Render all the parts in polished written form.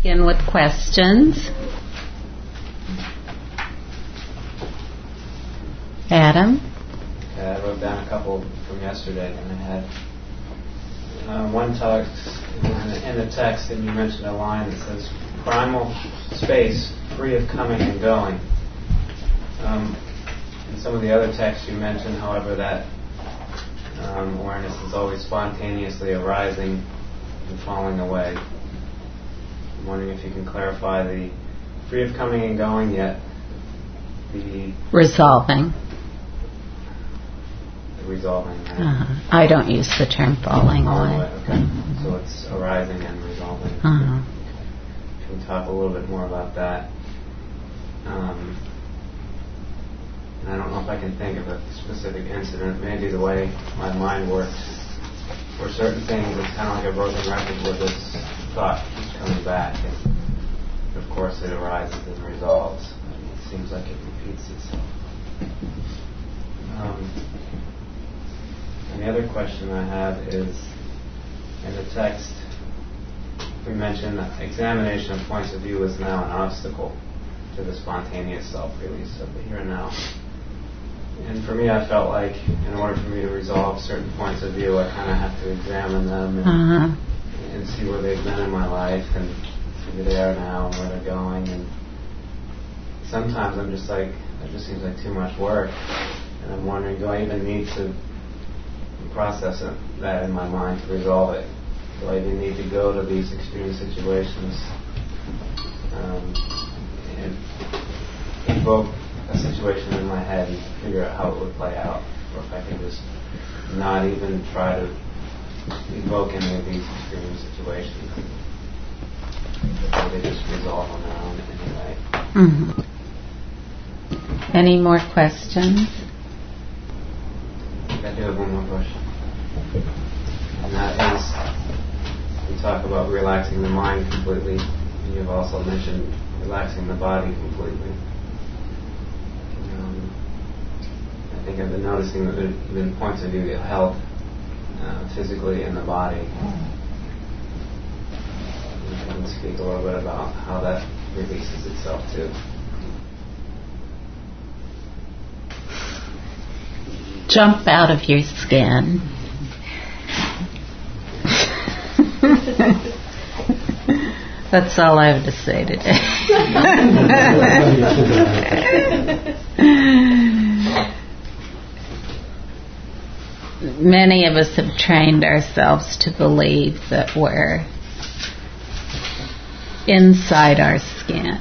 begin with questions. Adam? I wrote down a couple from yesterday, and I had one text in the text, and you mentioned a line that says, "Primal space, free of coming and going." In some of the other texts you mentioned, however, that awareness is always spontaneously arising and falling away. I'm wondering if you can clarify the free of coming and going, yet the resolving. Resolving. I don't use the term falling away. Okay. So it's arising and resolving. Can we talk a little bit more about that? And I don't know if I can think of a specific incident. Maybe the way my mind works, for certain things, it's kind of like a broken record where this thought keeps coming back, and of course it arises and resolves. It seems like it repeats itself. And the other question I have is, in the text, we mentioned that examination of points of view is now an obstacle to the spontaneous self-release of the here and now. And for me, I felt like in order for me to resolve certain points of view, I kind of have to examine them and see where they've been in my life and see where they are now and where they're going. And sometimes I'm just like, it just seems like too much work. And I'm wondering, do I even need to process that in my mind to resolve it? Do I even need to go to these extreme situations and invoke a situation in my head and figure out how it would play out? Or if I can just not even try to evoke any of these extreme situations, or they just resolve on their own anyway. Any more questions? I do have one more question. And that is, we talk about relaxing the mind completely, and you've also mentioned relaxing the body completely. I think I've been noticing that there have been points of view that help physically in the body. You can speak a little bit about how that releases itself too. Jump out of your skin. That's all I have to say today. Many of us have trained ourselves to believe that we're inside our skin,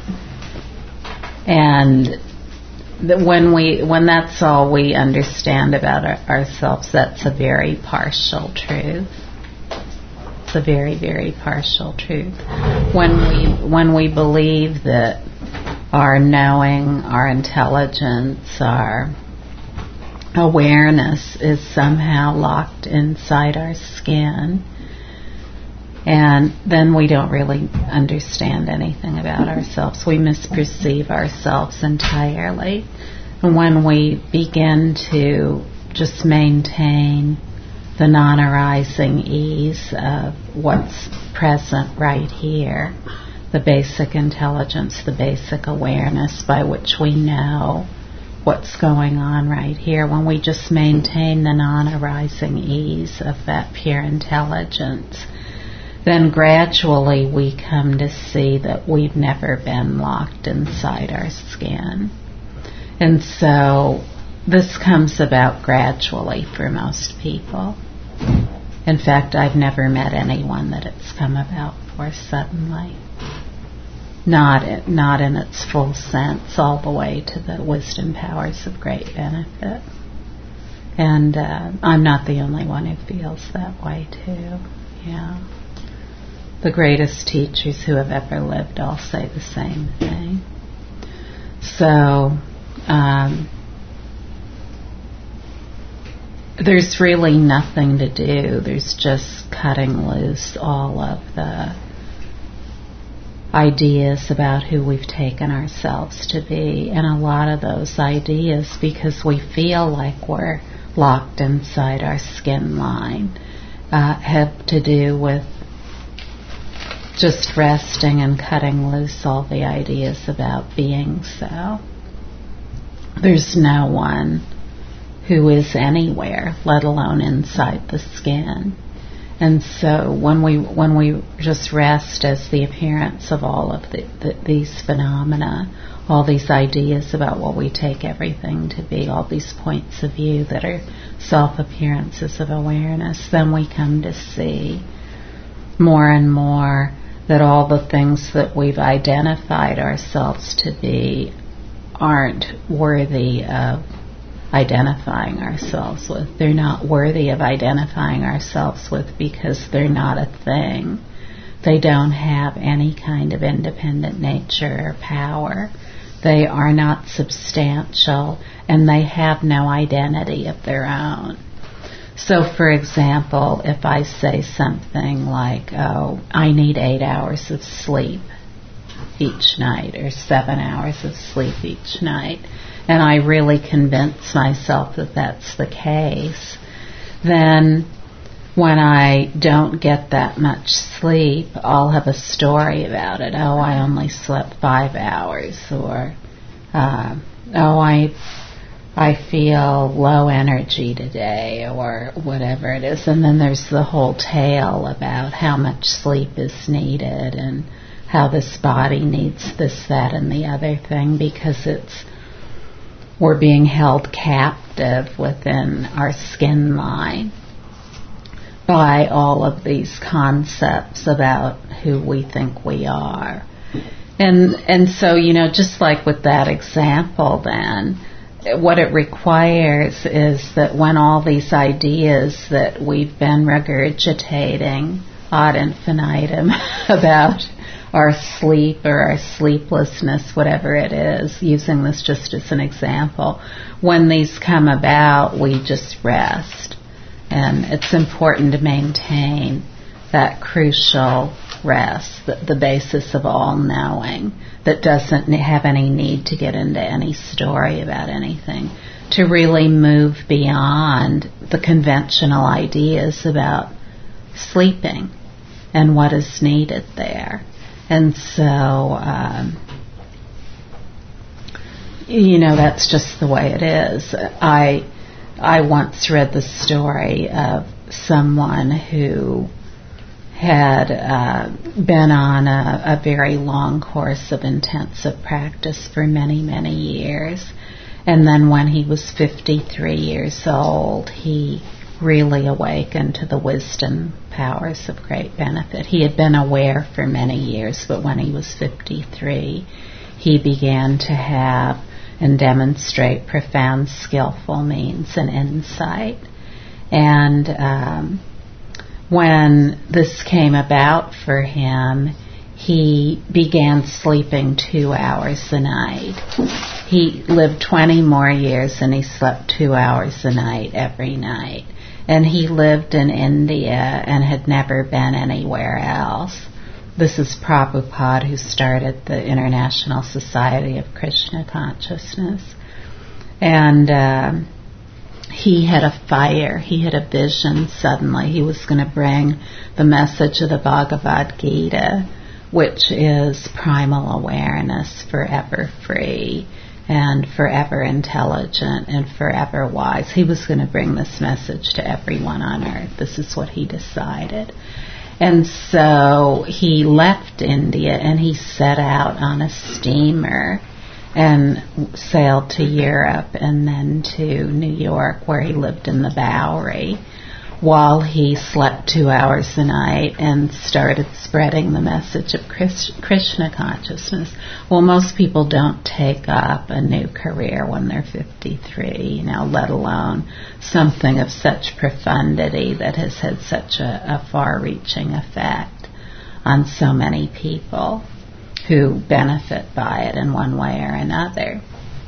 and that when that's all we understand about ourselves, that's a very partial truth. It's a very, very partial truth. When we believe that our knowing, our intelligence, our awareness is somehow locked inside our skin, and then we don't really understand anything about ourselves. We misperceive ourselves entirely. And when we begin to just maintain the non-arising ease of what's present right here, the basic intelligence, the basic awareness by which we know what's going on right here, when we just maintain the non-arising ease of that pure intelligence, then gradually we come to see that we've never been locked inside our skin. And so this comes about gradually for most people. In fact, I've never met anyone that it's come about for suddenly. Not in its full sense, all the way to the wisdom powers of great benefit. And I'm not the only one who feels that way too. Yeah. The greatest teachers who have ever lived all say the same thing. So there's really nothing to do. There's just cutting loose all of the ideas about who we've taken ourselves to be. And a lot of those ideas, because we feel like we're locked inside our skin line, have to do with just resting and cutting loose all the ideas about being so. There's no one who is anywhere, let alone inside the skin. And so when we just rest as the appearance of all of these phenomena, all these ideas about what we take everything to be, all these points of view that are self-appearances of awareness, then we come to see more and more that all the things that we've identified ourselves to be aren't worthy of identifying ourselves with. They're not worthy of identifying ourselves with because they're not a thing. They don't have any kind of independent nature or power. They are not substantial, and they have no identity of their own. So, for example, if I say something like, oh, I need 8 hours of sleep each night, or 7 hours of sleep each night, and I really convince myself that that's the case, then when I don't get that much sleep, I'll have a story about it. Oh, I only slept 5 hours, or I feel low energy today, or whatever it is. And then there's the whole tale about how much sleep is needed and how this body needs this, that, and the other thing, because we're being held captive within our skin line by all of these concepts about who we think we are. And so, just like with that example then, what it requires is that when all these ideas that we've been regurgitating ad infinitum about our sleep or our sleeplessness, whatever it is, using this just as an example, when these come about, we just rest. And it's important to maintain that crucial rest, the basis of all knowing, that doesn't have any need to get into any story about anything, to really move beyond the conventional ideas about sleeping and what is needed there. And so, that's just the way it is. I once read the story of someone who had been on a very long course of intensive practice for many, many years. And then when he was 53 years old, he really awakened to the wisdom powers of great benefit. He had been aware for many years, but when he was 53, he began to have and demonstrate profound skillful means and insight. And when this came about for him, he began sleeping 2 hours a night. He lived 20 more years and he slept 2 hours a night every night. And he lived in India and had never been anywhere else. This is Prabhupada, who started the International Society of Krishna Consciousness. And he had a fire. He had a vision suddenly. He was going to bring the message of the Bhagavad Gita, which is primal awareness, forever free and forever intelligent and forever wise. He was going to bring this message to everyone on earth. This is what he decided. And so he left India and he set out on a steamer and sailed to Europe and then to New York, where he lived in the Bowery, while he slept 2 hours a night and started spreading the message of Krishna consciousness. Well, most people don't take up a new career when they're 53, let alone something of such profundity that has had such a far-reaching effect on so many people who benefit by it in one way or another.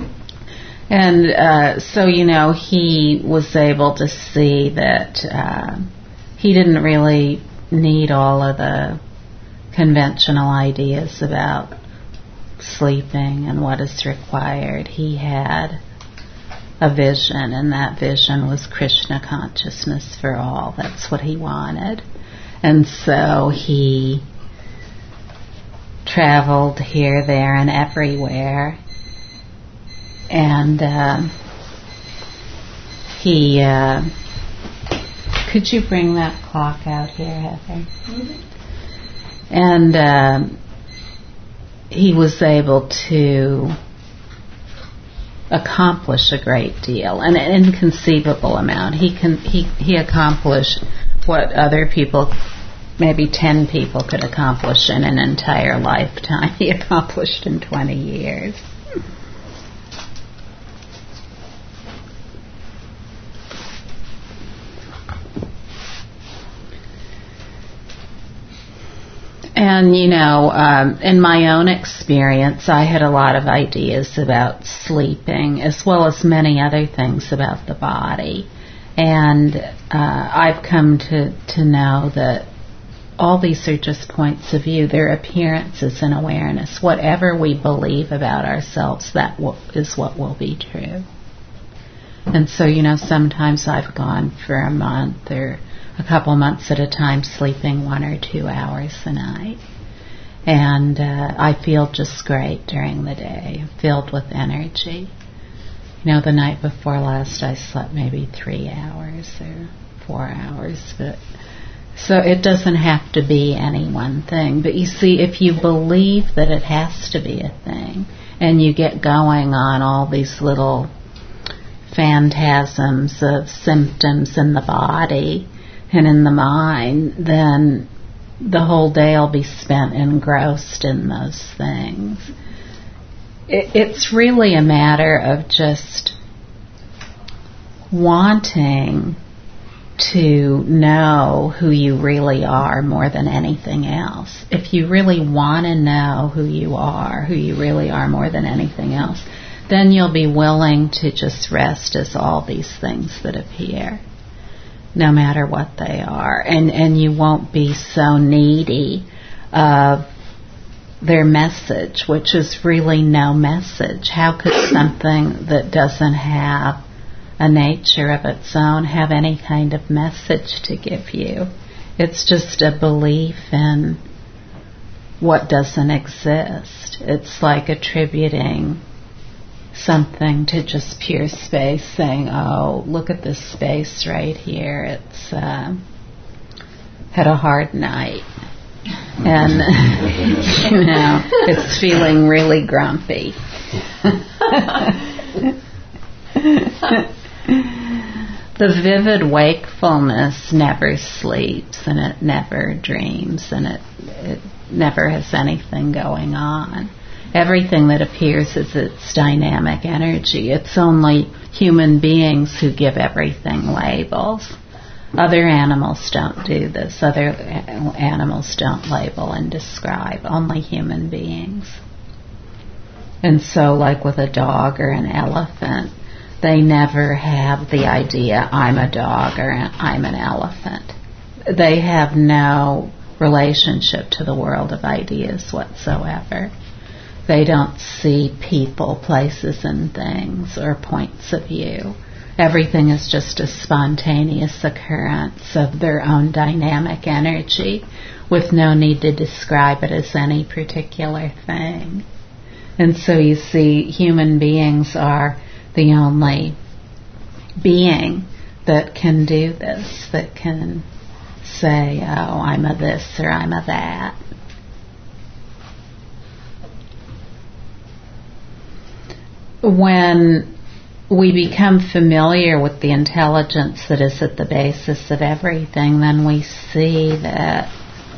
And so, he was able to see that he didn't really need all of the conventional ideas about sleeping and what is required. He had a vision, and that vision was Krishna consciousness for all. That's what he wanted. And so he traveled here, there, and everywhere. And he, could you bring that clock out here, Heather? Mm-hmm. And he was able to accomplish a great deal, an inconceivable amount. He accomplished what other people, maybe 10 people, could accomplish in an entire lifetime. He accomplished in 20 years. And, you know, in my own experience, I had a lot of ideas about sleeping, as well as many other things about the body. And I've come to know that all these are just points of view. They're appearances in awareness. Whatever we believe about ourselves, that is what will be true. And so, you know, sometimes I've gone for a month or a couple months at a time sleeping 1 or 2 hours a night. And I feel just great during the day, filled with energy. You know, the night before last I slept maybe 3 hours or 4 hours. So it doesn't have to be any one thing. But you see, if you believe that it has to be a thing, and you get going on all these little phantasms of symptoms in the body and in the mind, then the whole day will be spent engrossed in those things. It's really a matter of just wanting to know who you really are more than anything else. If you really want to know who you really are more than anything else, then you'll be willing to just rest as all these things that appear, no matter what they are. And you won't be so needy of their message, which is really no message. How could something that doesn't have a nature of its own have any kind of message to give you? It's just a belief in what doesn't exist. It's like attributing something to just pure space, saying, oh, look at this space right here. It's had a hard night. And, you know, it's feeling really grumpy. The vivid wakefulness never sleeps, and it never dreams, and it never has anything going on. Everything that appears is its dynamic energy. It's only human beings who give everything labels. Other animals don't do this. Other animals don't label and describe. Only human beings. And so, like with a dog or an elephant, they never have the idea, I'm a dog or I'm an elephant. They have no relationship to the world of ideas whatsoever. They don't see people, places, and things or points of view. Everything is just a spontaneous occurrence of their own dynamic energy with no need to describe it as any particular thing. And so you see, human beings are the only being that can do this, that can say, oh, I'm a this or I'm a that. When we become familiar with the intelligence that is at the basis of everything, then we see that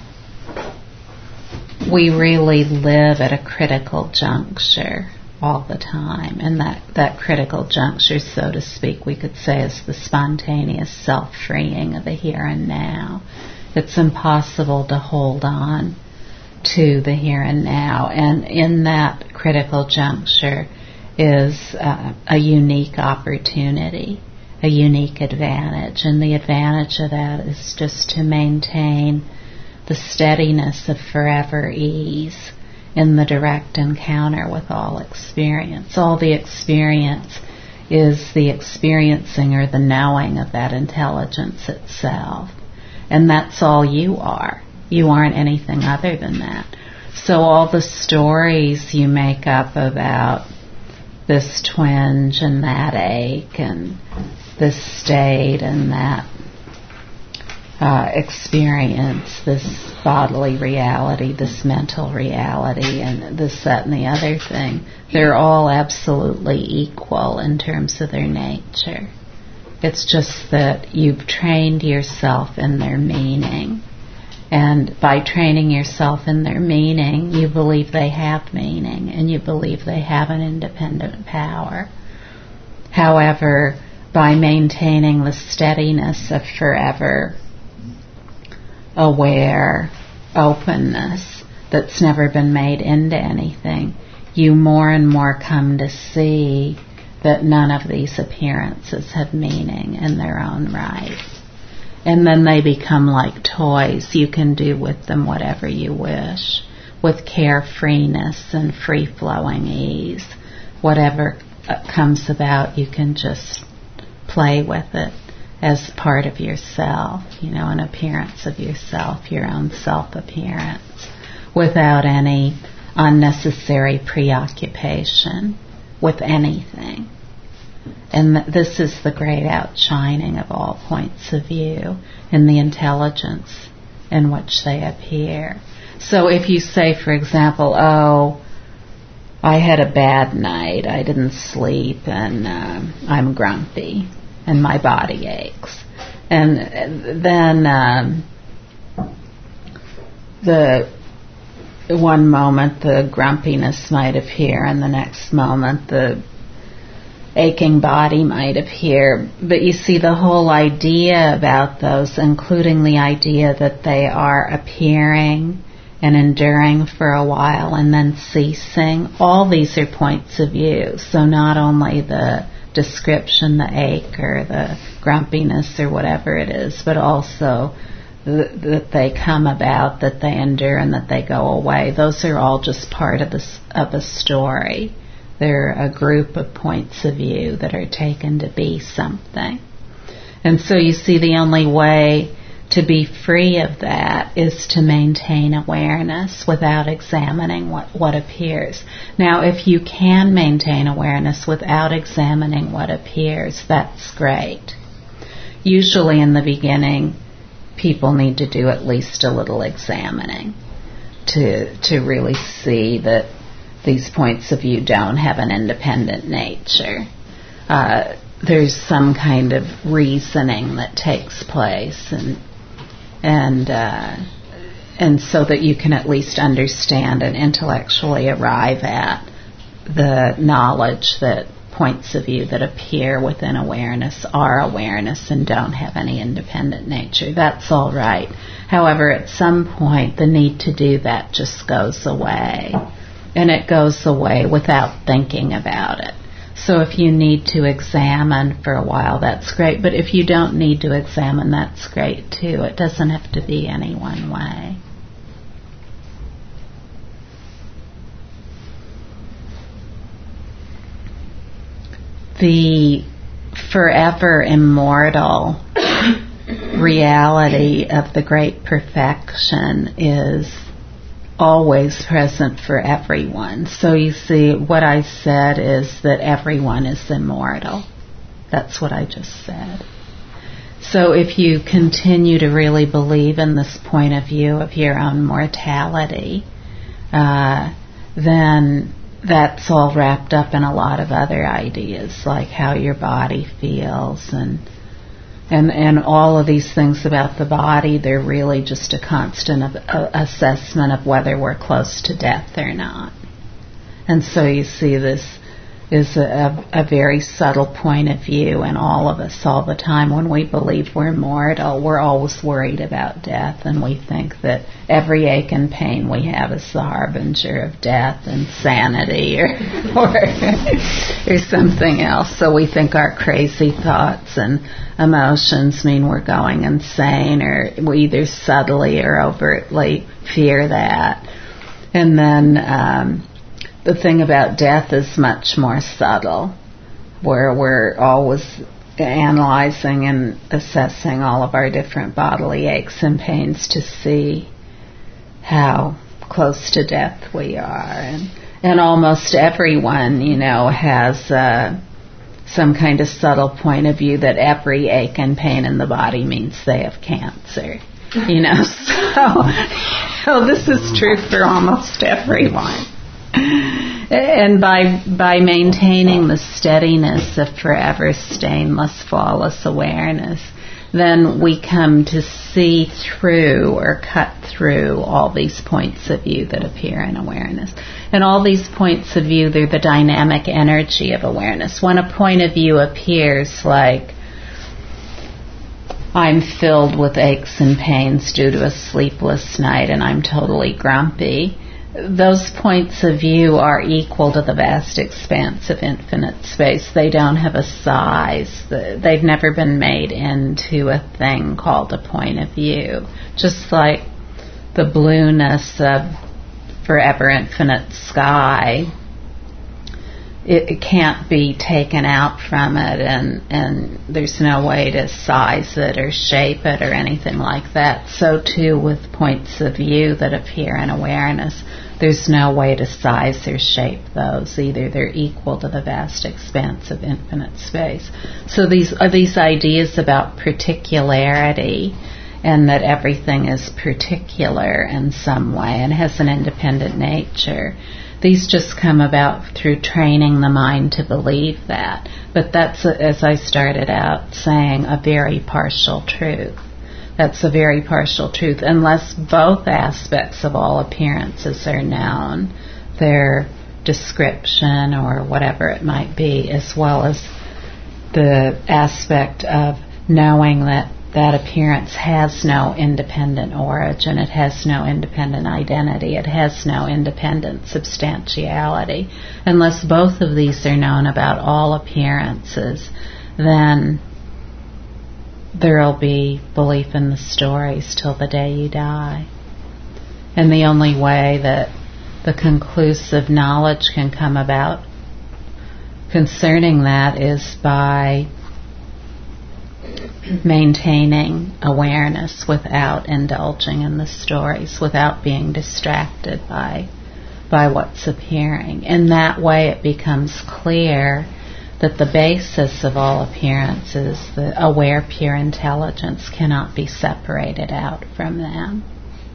we really live at a critical juncture all the time. And that critical juncture, so to speak, we could say is the spontaneous self-freeing of the here and now. It's impossible to hold on to the here and now. And in that critical juncture is a unique opportunity, a unique advantage. And the advantage of that is just to maintain the steadiness of forever ease in the direct encounter with all experience. All the experience is the experiencing or the knowing of that intelligence itself. And that's all you are. You aren't anything other than that. So all the stories you make up about this twinge and that ache and this state and that experience, this bodily reality, this mental reality, and this, that, and the other thing, they're all absolutely equal in terms of their nature. It's just that you've trained yourself in their meaning. And by training yourself in their meaning, you believe they have meaning and you believe they have an independent power. However, by maintaining the steadiness of forever aware openness that's never been made into anything, you more and more come to see that none of these appearances have meaning in their own right. And then they become like toys. You can do with them whatever you wish, with carefreeness and free-flowing ease. Whatever comes about, you can just play with it as part of yourself, an appearance of yourself, your own self-appearance, without any unnecessary preoccupation with anything. And this is the great outshining of all points of view in the intelligence in which they appear. So if you say, for example, I had a bad night, I didn't sleep, and I'm grumpy, and my body aches. And then the one moment the grumpiness might appear, and the next moment the aching body might appear. But you see, the whole idea about those, including the idea that they are appearing and enduring for a while and then ceasing, all these are points of view. So not only the description, the ache or the grumpiness or whatever it is, but also that they come about, that they endure, and that they go away. Those are all just part of a story. They're a group of points of view that are taken to be something. And so you see, the only way to be free of that is to maintain awareness without examining what appears. Now, if you can maintain awareness without examining what appears, that's great. Usually in the beginning, people need to do at least a little examining to really see that these points of view don't have an independent nature. There's some kind of reasoning that takes place, and so that you can at least understand and intellectually arrive at the knowledge that points of view that appear within awareness are awareness and don't have any independent nature. That's all right. However, at some point, the need to do that just goes away. And it goes away without thinking about it. So if you need to examine for a while, that's great. But if you don't need to examine, that's great too. It doesn't have to be any one way. The forever immortal reality of the great perfection is always present for everyone. So you see, what I said is that everyone is immortal. That's what I just said. So if you continue to really believe in this point of view of your own mortality, then that's all wrapped up in a lot of other ideas, like how your body feels and all of these things about the body. They're really just a constant assessment of whether we're close to death or not. And so you see, this is a very subtle point of view in all of us all the time. When we believe we're mortal, we're always worried about death, and we think that every ache and pain we have is the harbinger of death, insanity, or something else. So we think our crazy thoughts and emotions mean we're going insane, or we either subtly or overtly fear that. And then the thing about death is much more subtle, where we're always analyzing and assessing all of our different bodily aches and pains to see how close to death we are. And almost everyone, has some kind of subtle point of view that every ache and pain in the body means they have cancer. So this is true for almost everyone. And by maintaining the steadiness of forever stainless, flawless awareness, then we come to see through or cut through all these points of view that appear in awareness. And all these points of view, they're the dynamic energy of awareness. When a point of view appears like, I'm filled with aches and pains due to a sleepless night and I'm totally grumpy, those points of view are equal to the vast expanse of infinite space. They don't have a size. They've never been made into a thing called a point of view. Just like the blueness of forever infinite sky, it can't be taken out from it, and there's no way to size it or shape it or anything like that. So too with points of view that appear in awareness. There's no way to size or shape those. Either they're equal to the vast expanse of infinite space. So these ideas about particularity, and that everything is particular in some way and has an independent nature. These just come about through training the mind to believe that. But that's, as I started out saying, a very partial truth. That's a very partial truth. Unless both aspects of all appearances are known, their description or whatever it might be, as well as the aspect of knowing that that appearance has no independent origin, it has no independent identity, it has no independent substantiality. Unless both of these are known about all appearances, then there'll be belief in the stories till the day you die. And the only way that the conclusive knowledge can come about concerning that is by maintaining awareness without indulging in the stories, without being distracted by what's appearing. In that way it becomes clear that the basis of all appearances, the aware pure intelligence, cannot be separated out from them.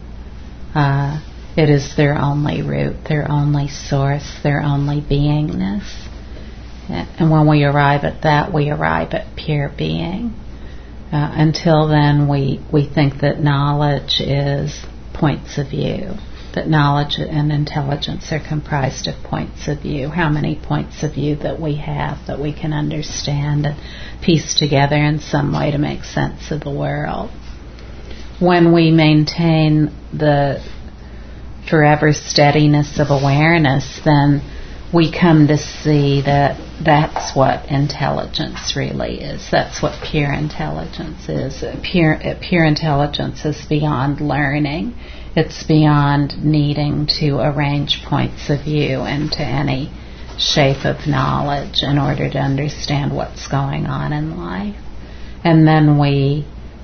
It is their only root, their only source, their only beingness. And when we arrive at that, we arrive at pure being. Until then, we think that knowledge is points of view, that knowledge and intelligence are comprised of points of view. How many points of view that we have that we can understand and piece together in some way to make sense of the world. When we maintain the forever steadiness of awareness, then we come to see that that's what intelligence really is. That's what pure intelligence is. Pure intelligence is beyond learning. It's beyond needing to arrange points of view into any shape of knowledge in order to understand what's going on in life. And then we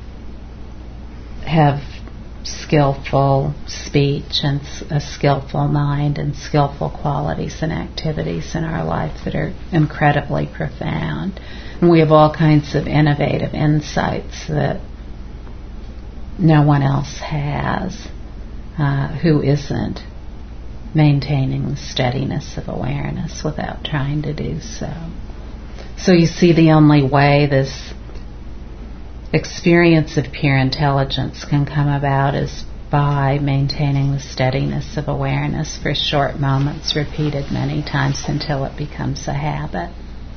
have skillful speech and a skillful mind and skillful qualities and activities in our life that are incredibly profound. And we have all kinds of innovative insights that no one else has who isn't maintaining the steadiness of awareness without trying to do so. So you see, the only way this experience of pure intelligence can come about is by maintaining the steadiness of awareness for short moments, repeated many times until it becomes a habit,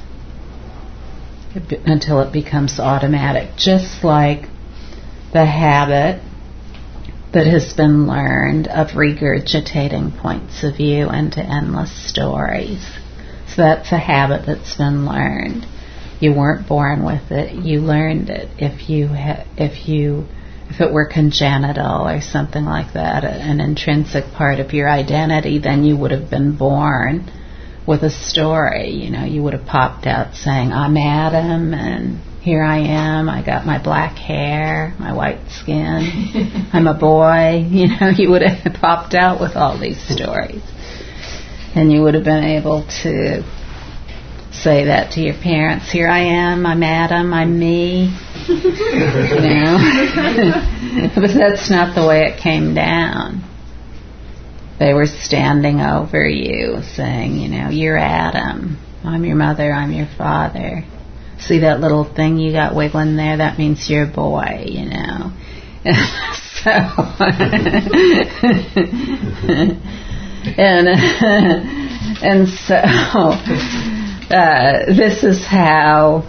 until it becomes automatic, just like the habit that has been learned of regurgitating points of view into endless stories. So that's a habit that's been learned. You weren't born with it, you learned it. If it were congenital or something like that, an intrinsic part of your identity, then you would have been born with a story. You would have popped out saying, I'm Adam, and here I am, I got my black hair, my white skin, I'm a boy. You would have popped out with all these stories. And you would have been able to say that to your parents. Here I am, I'm Adam, I'm me. But that's not the way it came down. They were standing over you saying, you're Adam, I'm your mother, I'm your father. See that little thing you got wiggling there? That means you're a boy, So, and so this is how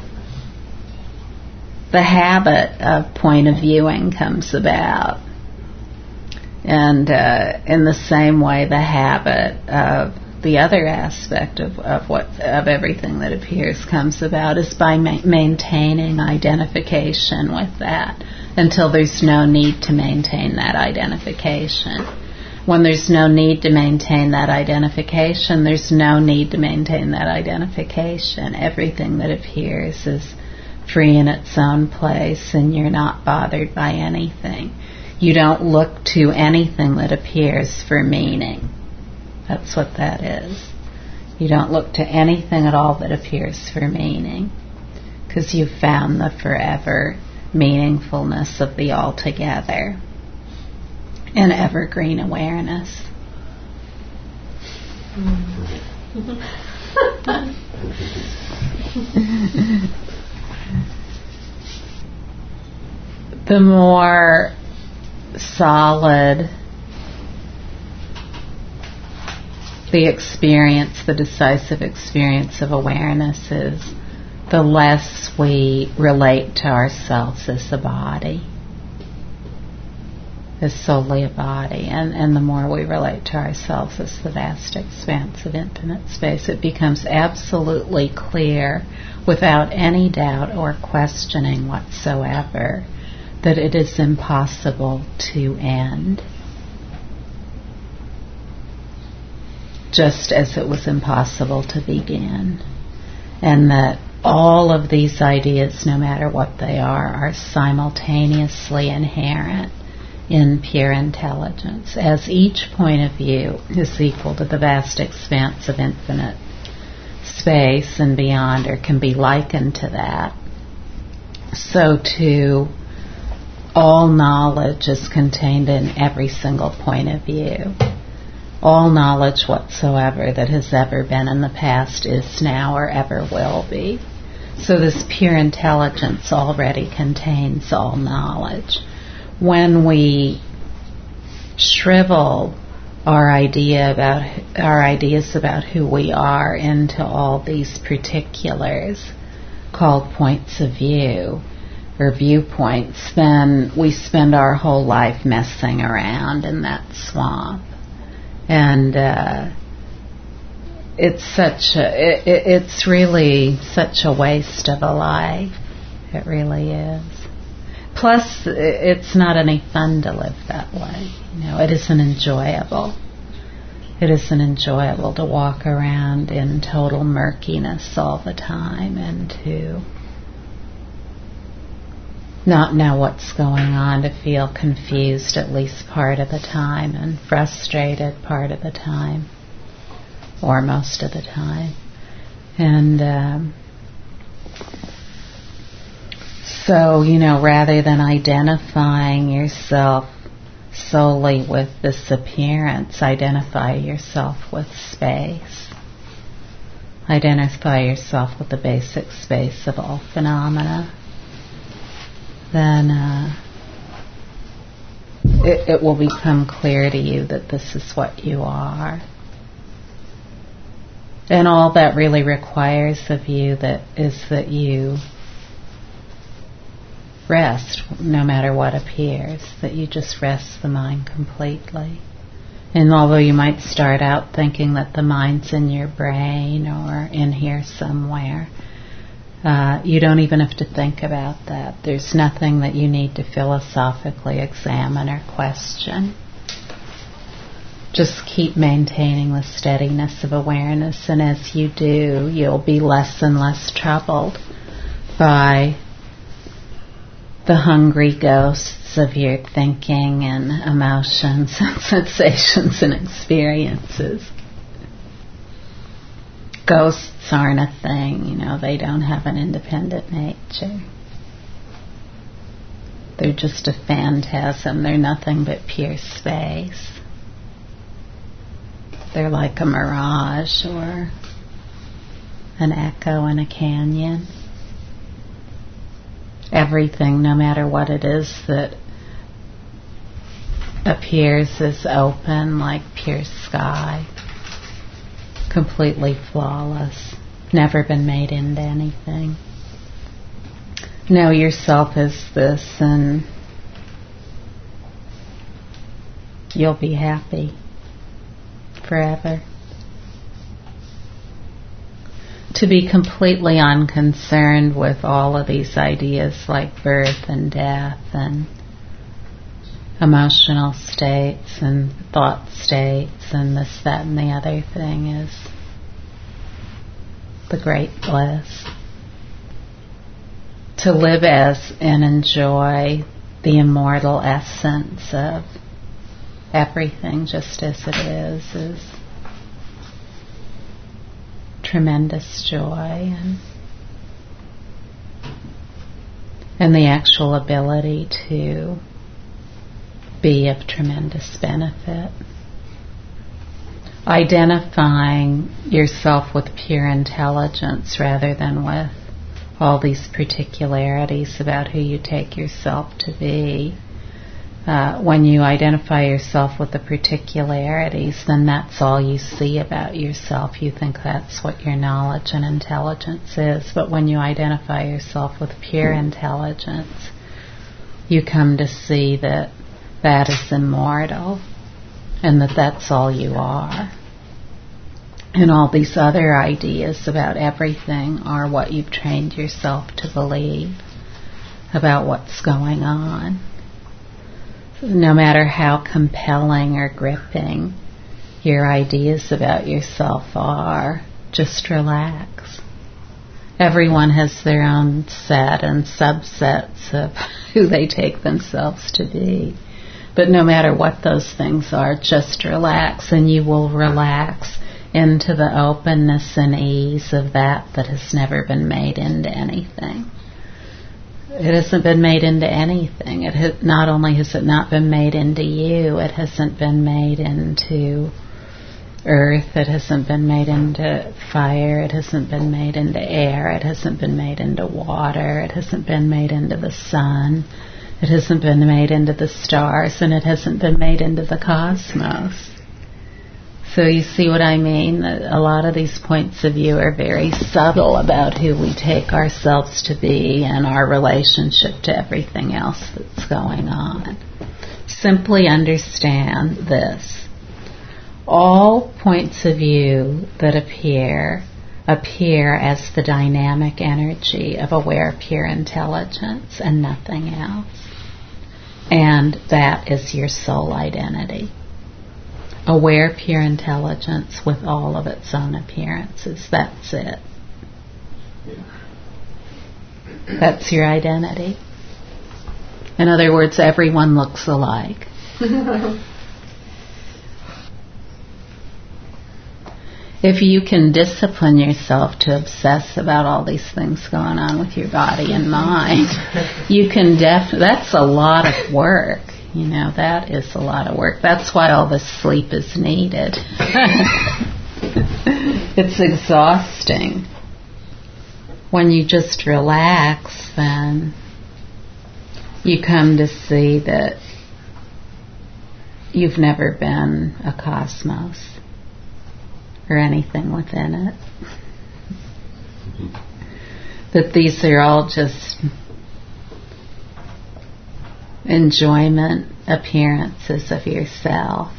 the habit of point of viewing comes about. And in the same way, the habit of the other aspect of everything that appears comes about is by maintaining identification with that until there's no need to maintain that identification. When there's no need to maintain that identification, there's no need to maintain that identification. Everything that appears is free in its own place, and you're not bothered by anything. You don't look to anything that appears for meaning. That's what that is. You don't look to anything at all that appears for meaning, because you've found the forever meaningfulness of the altogether in evergreen awareness. The more solid the experience, the decisive experience of awareness is, the less we relate to ourselves as a body, as solely a body, and the more we relate to ourselves as the vast expanse of infinite space. It becomes absolutely clear, without any doubt or questioning whatsoever, that it is impossible to end, just as it was impossible to begin, and that all of these ideas, no matter what they are simultaneously inherent in pure intelligence, as each point of view is equal to the vast expanse of infinite space and beyond, or can be likened to that. So too, all knowledge is contained in every single point of view. All knowledge whatsoever that has ever been in the past, is now, or ever will be. So this pure intelligence already contains all knowledge. When we shrivel our ideas about who we are into all these particulars called points of view or viewpoints, then we spend our whole life messing around in that swamp. And it's really such a waste of a life. It really is. Plus, it's not any fun to live that way. It isn't enjoyable. It isn't enjoyable to walk around in total murkiness all the time and to not know what's going on, to feel confused at least part of the time and frustrated part of the time, or most of the time. And so, rather than identifying yourself solely with this appearance, identify yourself with space. Identify yourself with the basic space of all phenomena. Then it will become clear to you that this is what you are. And all that really requires of you is that you rest, no matter what appears, that you just rest the mind completely. And although you might start out thinking that the mind's in your brain or in here somewhere, you don't even have to think about that. There's nothing that you need to philosophically examine or question. Just keep maintaining the steadiness of awareness, and as you do, you'll be less and less troubled by the hungry ghosts of your thinking and emotions and sensations and experiences. Ghosts aren't a thing, they don't have an independent nature. They're just a phantasm. They're nothing but pure space. They're like a mirage or an echo in a canyon. Everything, no matter what it is, that appears as open like pure sky, completely flawless, never been made into anything. Know yourself as this and you'll be happy forever. To be completely unconcerned with all of these ideas like birth and death and emotional states and thought states and this, that, and the other thing is the great bliss. To live as and enjoy the immortal essence of everything just as it is tremendous joy and the actual ability to be of tremendous benefit. Identifying yourself with pure intelligence rather than with all these particularities about who you take yourself to be. When you identify yourself with the particularities, then that's all you see about yourself. You think that's what your knowledge and intelligence is. But when you identify yourself with pure intelligence, you come to see that that is immortal and that that's all you are. And all these other ideas about everything are what you've trained yourself to believe about what's going on. No matter how compelling or gripping your ideas about yourself are, just relax. Everyone has their own set and subsets of who they take themselves to be. But no matter what those things are, just relax and you will relax into the openness and ease of that has never been made into anything. It hasn't been made into anything. Not only has it not been made into you, it hasn't been made into earth, it hasn't been made into fire, it hasn't been made into air, it hasn't been made into water, it hasn't been made into the sun, it hasn't been made into the stars, and it hasn't been made into the cosmos. So you see what I mean? A lot of these points of view are very subtle about who we take ourselves to be and our relationship to everything else that's going on. Simply understand this. All points of view that appear as the dynamic energy of aware pure intelligence and nothing else. And that is your soul identity. Aware pure intelligence with all of its own appearances. That's it. That's your identity. In other words, everyone looks alike. If you can discipline yourself to obsess about all these things going on with your body and mind, you can that's a lot of work. That is a lot of work. That's why all this sleep is needed. It's exhausting. When you just relax, then you come to see that you've never been a cosmos or anything within it. That these are all just enjoyment appearances of yourself.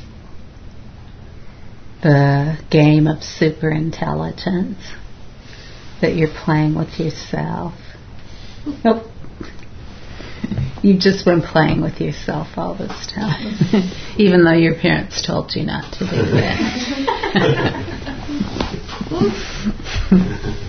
The game of superintelligence that you're playing with yourself. Nope. You've just been playing with yourself all this time. Even though your parents told you not to do that.